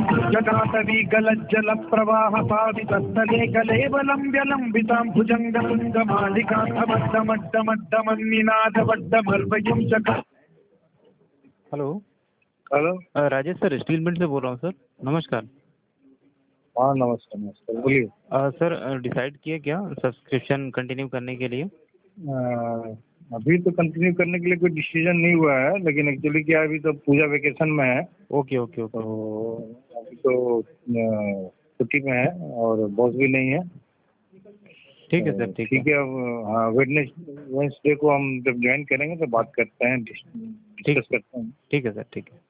जटाटवी गलज्जल प्रवाह पावितस्थले कलेवलम्ब्यलम्बितां भुजङ्गतुङ्गमालिकान्तमड्डमड्डमड्डमन्निनादवड्डमर्वयुं च। Hello. Hello. Rajesh sir, steel mill से बोल रहा हूँ सर। नमस्कार। हाँ नमस्कार नमस्कार, बोलिए। सर डिसाइड किए क्या सब्सक्रिप्शन कंटिन्यू करने के लिए? अभी तो कंटिन्यू करने के लिए कोई डिसीजन नहीं हुआ है, लेकिन एक्चुअली क्या अभी तो पूजा वेकेशन में है। Okay okay okay. तो अभी तो छुट्टी में है और बॉस भी नहीं है। ठीक है सर, ठीक है। ठीक है, अब हाँ वेडनेसडे को हम जब ज्वाइन करेंगे तो बात करते हैं, डिस्कस करते हैं। ठीक है सर, ठीक है।